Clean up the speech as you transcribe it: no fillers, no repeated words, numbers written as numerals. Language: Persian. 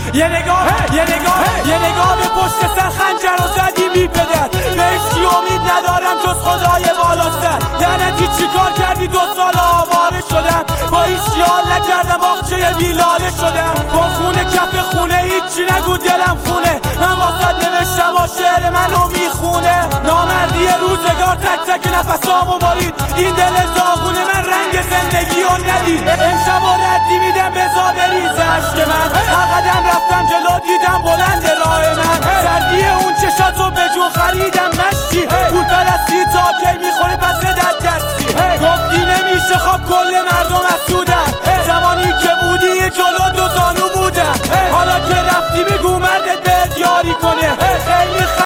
یه نگاه به پشت سر خنجر و زدی بی پدر. به هیچی امید ندارم جز خدای بالا سر. لعنتی چی کار کردی 2 سال آواره شدم، با هیچی حال نکردم باغچه بیلاله شدم. با خونه کف خونه هیچی نگو دلم خونه، من واسد نوشتم و شعر منو میخونه. نامردی روزگار تک تک نفسامو برید، این دل داغونه من رنگ زندگی رو ندید. امشب و ردی میدم بزا بریز عشق من، هر قدم رفتم جلو دیدم بلند راه من. سردی اون چشاتو به جون خریدم مشتی، پول پرستی تا کی